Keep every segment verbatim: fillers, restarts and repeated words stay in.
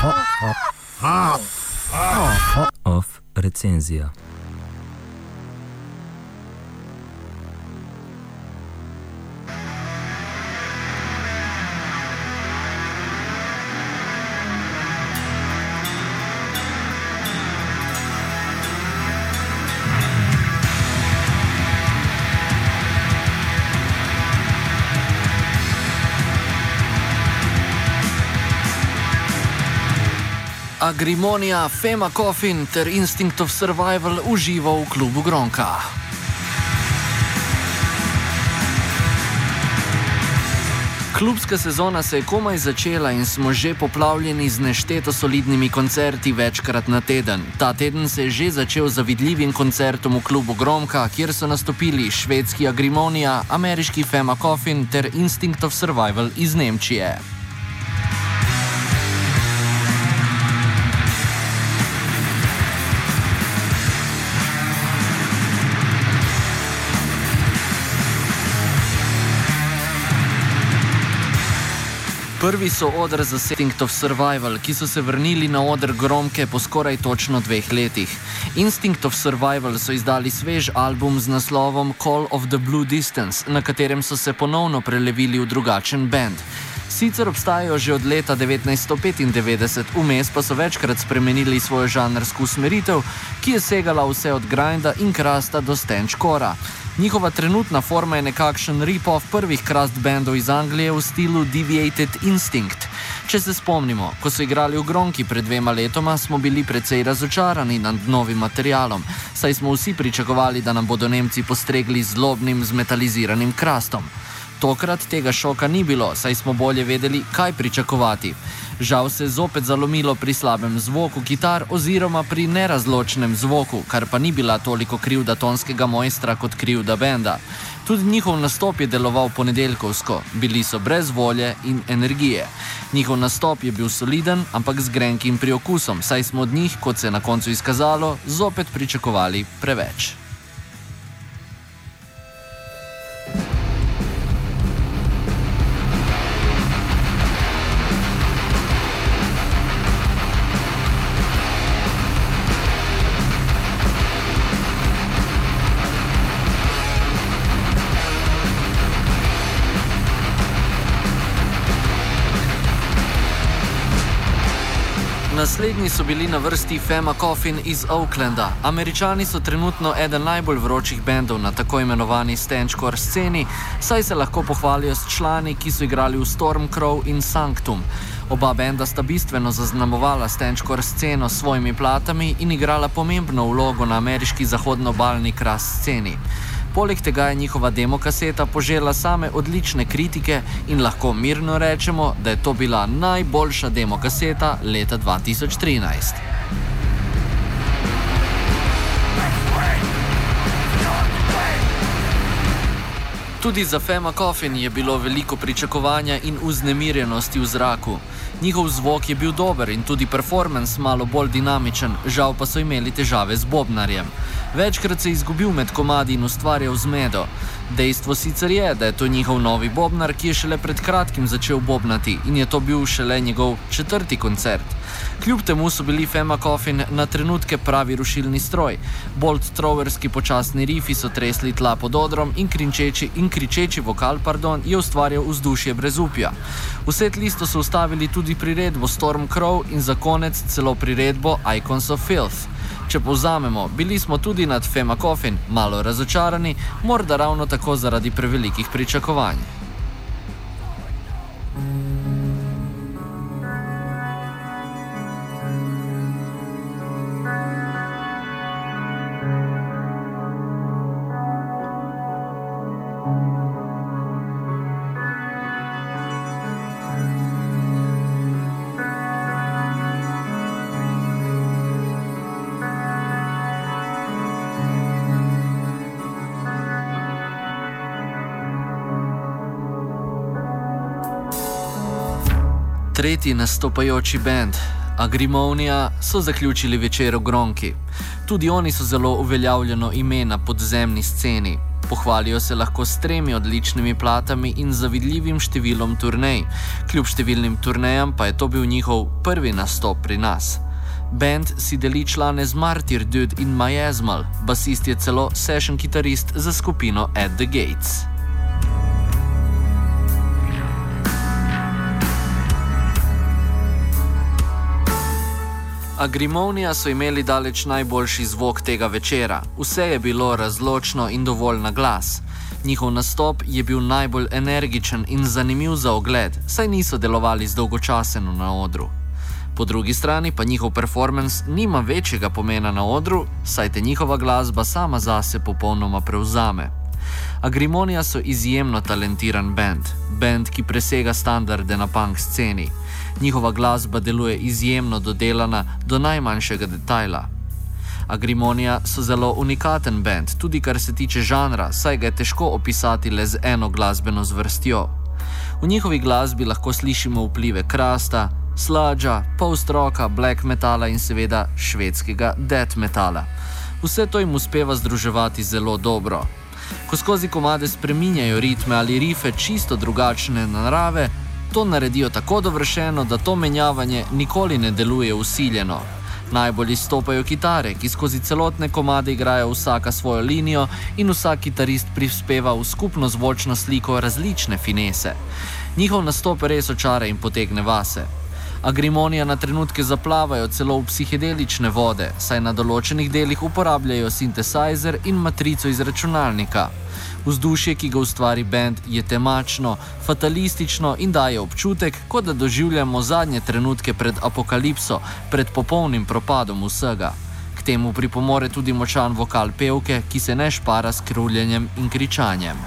Off recenzija. Agrimonija, Fema Coffin ter Instinct of Survival uživa v klubu Gronka. Klubska sezona se je komaj začela in smo že poplavljeni z nešteto solidnimi koncerti večkrat na teden. Ta teden se je že začel z zavidljivim koncertom v klubu Gronka, kjer so nastopili švedski Agrimonija, ameriški Fema Coffin ter Instinct of Survival iz Nemčije. Prvi so oder za Instinct of Survival, ki so se vrnili na oder Gromke po skoraj točno dveh letih. Instinct of Survival so izdali svež album z naslovom Call of the Blue Distance, na katerem so se ponovno prelevili v drugačen band. Sicer obstajajo že od leta devetnajststo petindevetdeset, vmes pa so večkrat spremenili svojo žanrsko usmeritev, ki je segala vse od grinda in krasta do stančkora. Njihova trenutna forma je nekakšen rip-off prvih crust bandov iz Anglije v stilu Deviated Instinct. Če se spomnimo, ko so igrali v Gronki pred dvema letoma, smo bili precej razočarani nad novim materialom, saj smo vsi pričakovali, da nam bodo Nemci postregli z zlobnim, zmetaliziranim krastom. Tokrat tega šoka ni bilo, saj smo bolje vedeli, kaj pričakovati. Žal se je zopet zalomilo pri slabem zvoku kitar oziroma pri nerazločnem zvoku, kar pa ni bila toliko krivda tonskega mojstra kot krivda benda. Tudi njihov nastop je deloval ponedeljkovsko, bili so brez volje in energije. Njihov nastop je bil soliden, ampak z grenkim priokusom, saj smo od njih, kot se je na koncu izkazalo, zopet pričakovali preveč. Naslednji so bili na vrsti Fema Coffin iz Oaklanda. Američani so trenutno eden najbolj vročih bendov na tako imenovani stančkor sceni, saj se lahko pohvalijo s člani, ki so igrali v Stormcrow in Sanctum. Oba benda sta bistveno zaznamovala stančkor sceno s svojimi platami in igrala pomembno vlogo na ameriški zahodnobalni crust sceni. Poleg tega je njihova demokaseta požela same odlične kritike in lahko mirno rečemo, da je to bila najboljša demokaseta leta dva tisoč trinajst. Tudi za Fema Coffin je bilo veliko pričakovanja in vznemirjenosti v zraku. Njihov zvok je bil dober in tudi performance malo bolj dinamičen, žal pa so imeli težave z bobnarjem. Večkrat se je izgubil med komadi in ustvarjal zmedo. Dejstvo sicer je, da je to njihov novi bobnar, ki je šele pred kratkim začel bobnati in je to bil šele njegov četrti koncert. Kljub temu so bili Fema Coffin na trenutke pravi rušilni stroj. Bolt throwerski počasni rifi so tresli tla pod odrom in kričeči, in kričeči vokal pardon, je ustvarjal vzdušje brezupja. V set listo so ustavili tudi priredbo Stormcrow in za konec celo priredbo Icons of Filth. Če povzamemo, bili smo tudi nad Fema Coffin malo razočarani, morda ravno tako zaradi prevelikih pričakovanj. Tretji nastopajoči bend, Agrimonija, so zaključili večer v Gronki. Tudi oni so zelo uveljavljeno ime na podzemni sceni. Pohvalijo se lahko s tremi odličnimi platami in zavidljivim številom turnej. Kljub številnim turnejam pa je to bil njihov prvi nastop pri nas. Band si deli člane z Martyr Dude in Miasmal, basist je celo session kitarist za skupino At The Gates. Agrimonia so imeli daleč najboljši zvok tega večera. Vse je bilo razločno in dovolj na glas. Njihov nastop je bil najbolj energičen in zanimiv za ogled, saj niso delovali zdolgočaseno na odru. Po drugi strani pa njihov performance nima večjega pomena na odru, saj te njihova glasba sama zase popolnoma prevzame. Agrimonia so izjemno talentiran band, band, ki presega standarde na punk sceni. Njihova glasba deluje izjemno dodelana do najmanjšega detajla. Agrimonia so zelo unikaten band, tudi kar se tiče žanra, saj ga je težko opisati le z eno glasbeno zvrstjo. V njihovi glasbi lahko slišimo vplive krasta, sludgea, post-rocka, black metala in seveda švedskega death metala. Vse to jim uspeva združevati zelo dobro. Ko skozi komade spreminjajo ritme ali rife čisto drugačne narave, to naredijo tako dovršeno, da to menjavanje nikoli ne deluje vsiljeno. Najbolj izstopajo kitare, ki skozi celotne komade igrajo vsaka svojo linijo in vsak kitarist prispeva v skupno zvočno sliko različne finese. Njihov nastop res očara in potegne vase. Agrimonia na trenutke zaplavajo celo v psihedelične vode, saj na določenih delih uporabljajo synthesizer in matrico iz računalnika. Vzdušje, ki ga ustvari band, je temačno, fatalistično in daje občutek, kot da doživljamo zadnje trenutke pred apokalipso, pred popolnim propadom vsega. K temu pripomore tudi močan vokal pevke, ki se ne špara s kruljenjem in kričanjem.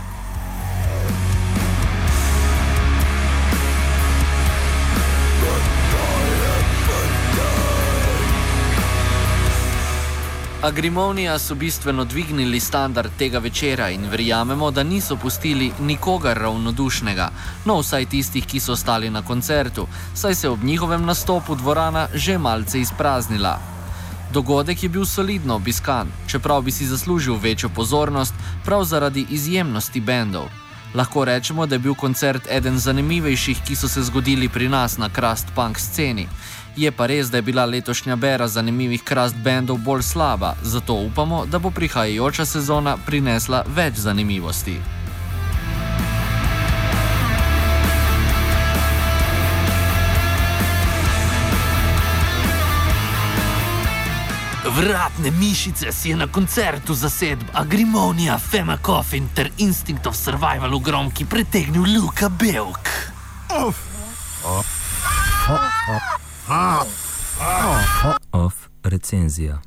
Agrimonia so bistveno dvignili standard tega večera in verjamemo, da niso pustili nikogar ravnodušnega, no vsaj tistih, ki so ostali na koncertu, saj se ob njihovem nastopu dvorana že malce izpraznila. Dogodek je bil solidno obiskan, čeprav bi si zaslužil večjo pozornost, prav zaradi izjemnosti bendov. Lahko rečemo, da je bil koncert eden zanimivejših, ki so se zgodili pri nas na crust punk sceni. Je pa res, da je bila letošnja bera zanimivih crust bandov bolj slaba, zato upamo, da bo prihajajoča sezona prinesla več zanimivosti. Vratne mišice si je na koncertu zasedb Agrimonia, Fema Coffin ter Instinct of Survival v Gromki pritegnil Luka Belk. Off recenzija.